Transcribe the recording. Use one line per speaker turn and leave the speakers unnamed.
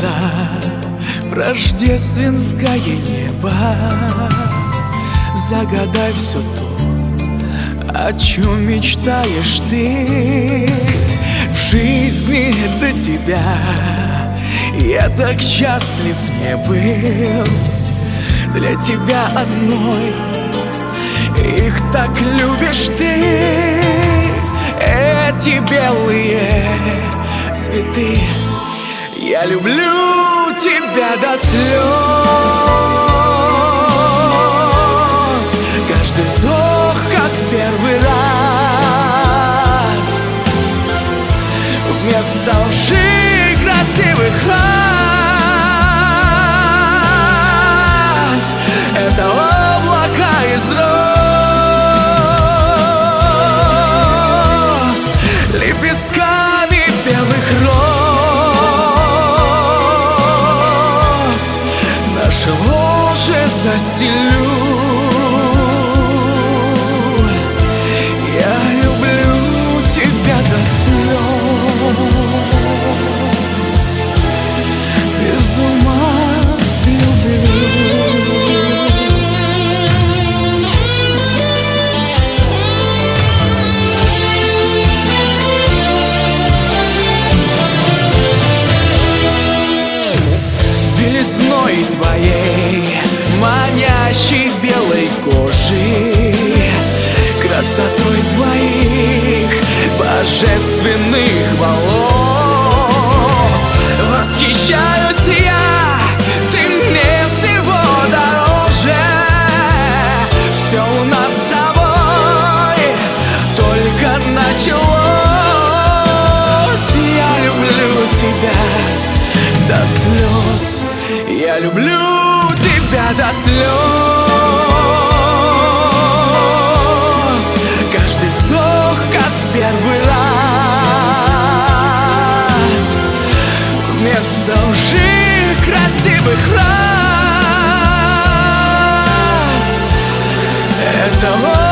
это рождественское небо. Загадай все то, о чем мечтаешь ты. В жизни до тебя я так счастлив не был. Для тебя одной их так любишь ты. Эти белые цветы, я люблю тебя до слез. Каждый вздох, как в первый раз. Вместо лжи красивых фраз это облака из роз, лепестками белых роз наше ложе застелю. Я люблю тебя до слез, без ума люблю. Белизной твоей, манящей белой кожи, красотой твоих божественных волос восхищаюсь я, ты мне всего дороже. Все у нас с собой только началось. Я люблю тебя до слез, я люблю тебя до слез. Каждый вздох, как в первый раз. Вместо лжи красивых фраз это